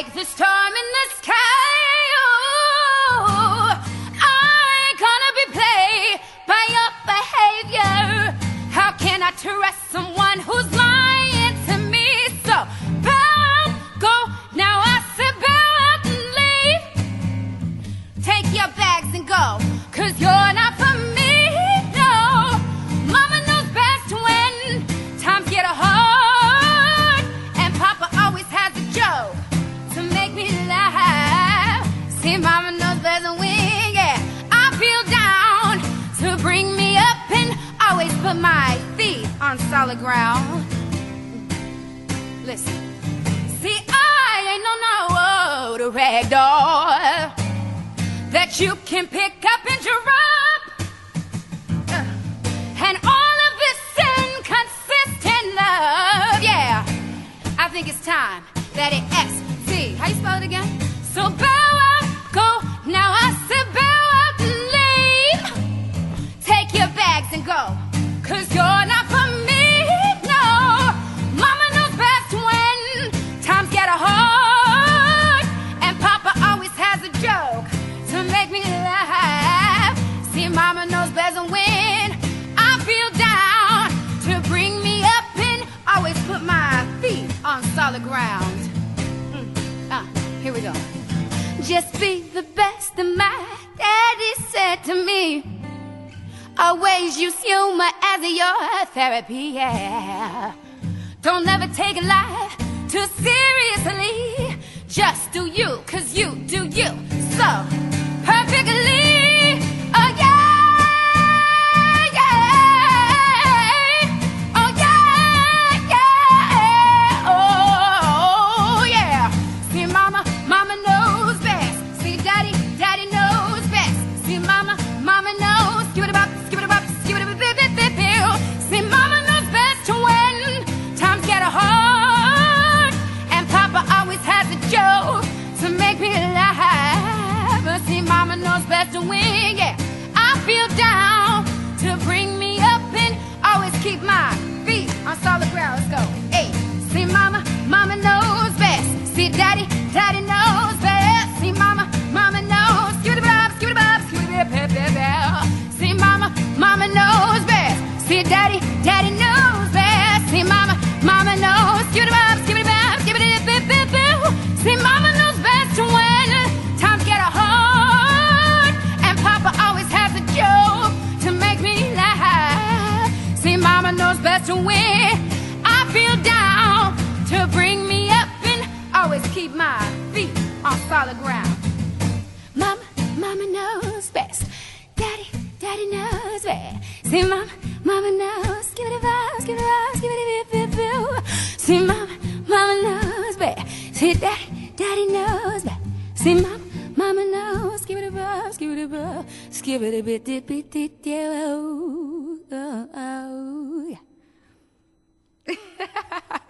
like the storm in the sky. Oh, I ain't gonna be played by your behavior. How can I trust someone who's lying to me? So bow up, go, now I said bow up and leave. Take your bags and go, 'cause you're not for me, no. Mama knows best when times get hard, and Papa always has a joke to make me laugh. See, Mama knows best when, yeah, I feel down to bring me up and always put my feet on solid ground. Listen, see, I ain't no rag doll that you can pick up and drop. And all of this inconsistent love, yeah, I think it's time that it S-C. How you spell it again? So bow up, go, now I said bow up and leave. Take your bags and go, 'cause you're not for me, no. Mama knows best when times get hard, and Papa always has a joke to make me laugh. See, Mama knows best when I feel down to bring me up and always put my feet on solid ground. Here we go. Just be the best of my daddy said to me. Always use humor as your therapy, yeah. Don't ever take life too seriously. Just do you, 'cause you do you so perfectly. Oh yeah, yeah. Oh yeah, yeah. Oh yeah. See, Mama knows best. See, Daddy knows best. See, Mama knows. Give it up, give it up, give it up, see, Mama knows best when times get hard, and Papa always has a joke to make me laugh. But see, Mama knows best when, yeah, I feel down to bring me up and always keep my feet on solid ground. Let's go. Hey, see, Mama knows best. See, Daddy knows best. See, Mama knows. Give it up, give it up, give it up. See, Mama knows best. See, Daddy knows best. See, Mama knows. Give it up, give it up, give it up. See, Mama knows best when times get hard, and Papa always has a joke to make me laugh. See, Mama knows best when I feel down to bring me up and always keep my feet on solid ground. Mama knows best. Daddy knows best. See, Mama knows. Give it a vibes, give it a vibes, give it a bit. See, Mama knows best. See, Daddy knows best. See, Mama knows. Give it a vibes, give it a vibes, give it a bit. Oh, yeah.